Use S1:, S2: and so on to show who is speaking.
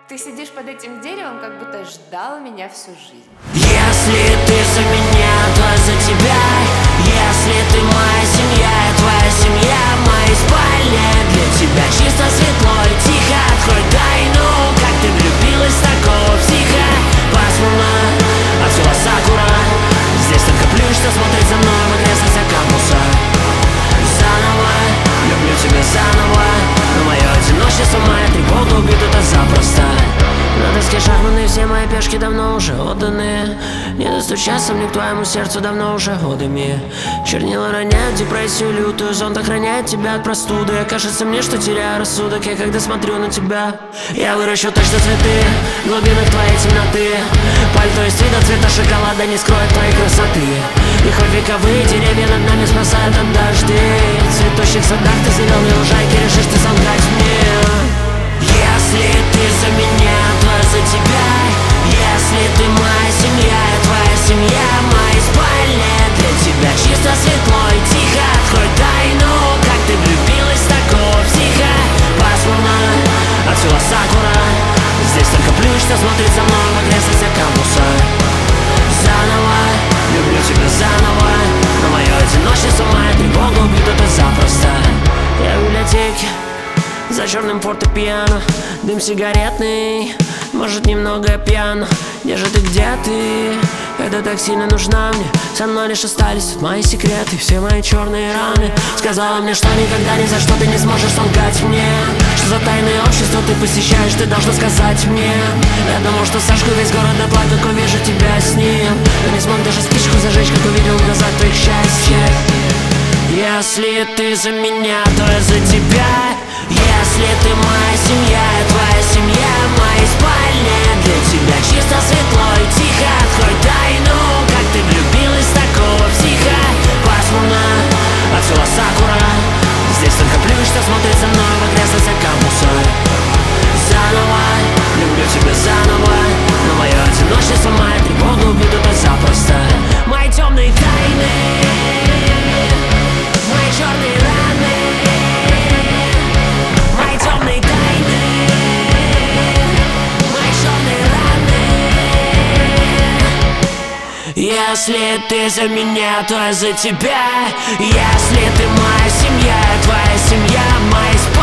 S1: Ты сидишь под этим деревом, как будто ждал меня всю жизнь.
S2: Если ты за меня, то за тебя. Если ты моя семья, твоя семья, моя спальня для тебя чисто, светло и тихо. Открой тайну, как ты влюбилась в такого психа. Пасмурно, отцвела сакура. Здесь только плющ, что смотрит за мной в окрестностях кампуса. Заново, люблю тебя заново, но мое одиночество, моя тревога убьют это запросто. На доске шахматной все мои пешки давно уже отданы. Не достучаться мне к твоему сердцу давно уже годами. Чернила роняют депрессию лютую, зонт охраняет тебя от простуды. Кажется мне, что теряю рассудок я, когда смотрю на тебя. Я выращу точно цветы в глубинах твоей темноты. Пальто из цвета шоколада не скроет твоей красоты. И хоть вековые деревья над нами спасают от дождей, в цветущих садах ты зеленые лужайки решишь ты солгать мне. Если ты за меня, то за тебя. Если ты моя семья, твоя семья, моя спальня для тебя чисто, светло и тихо. Открой тайну, как ты влюбилась в такого психа. Пасмурно, отцвела сакура. Здесь только плющ, что смотрит за мной в окрестностях кампуса. Заново, люблю тебя заново, но мое одиночество, моя тревога убьют это запросто. Я в библиотеке за черным фортепиано, дым сигаретный, может немного пьян. Где же ты, где ты? Это так сильно нужна мне. Со мной лишь остались мои секреты, все мои черные раны. Сказала мне, что никогда ни за что ты не сможешь солгать мне. Что за тайное общество ты посещаешь, ты должна сказать мне. Я думал, что сожгу весь город дотла, как увижу тебя с ним. Но не смог даже спичку зажечь, как увидел в глазах твоих счастье. Если ты за меня, то я за тебя. Если ты моя семья, твоя семья, моя спальня для тебя чисто, светло и тихо. Открой тайну, как ты влюбилась в такого психа. Пасмурно, отцвела сакура. Здесь только плющ, что смотрит за мной в окрестностях кампуса. Заново, люблю тебя заново, но мое одиночество, моя тревога убьют это запросто. Мои темные тайны, мои черные раны, мои темные тайны, мои черные раны. Если ты за меня, то я за тебя. Если ты моя семья, твоя семья, моя спальня